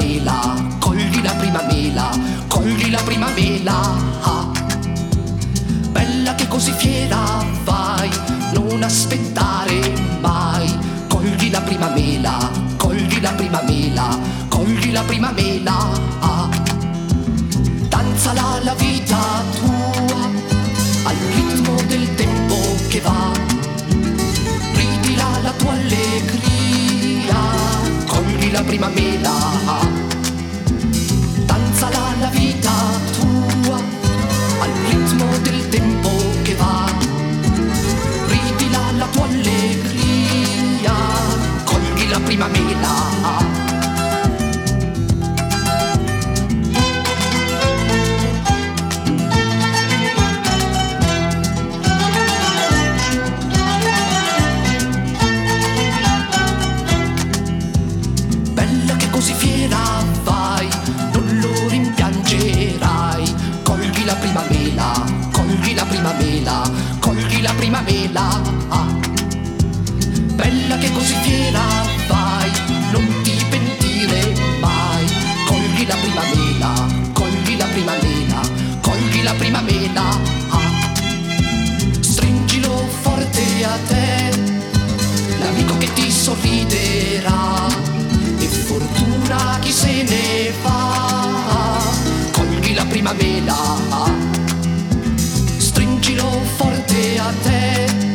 mela, cogli la prima mela, cogli la prima mela. Ah. Bella che così fiera, vai, non aspettare mai. Cogli la prima mela, cogli la prima mela, cogli la prima mela. Ah. Danzala la vita tua, al ritmo del tempo che va. Ridila la tua allegria, cogli la prima mela. Danzala la vita tua, al ritmo del tempo che va. Ridila la tua allegria, cogli la prima mela. Così fiera vai, non lo rimpiangerai. Cogli la prima mela, cogli la prima mela, cogli la prima mela. Ah. Bella che così fiera vai, non ti pentire mai. Cogli la prima mela, cogli la prima mela, cogli la prima mela. Ah. Stringilo forte a te, l'amico che ti sorriderà. E fortuna chi se ne va, cogli la prima mela, stringilo forte a te,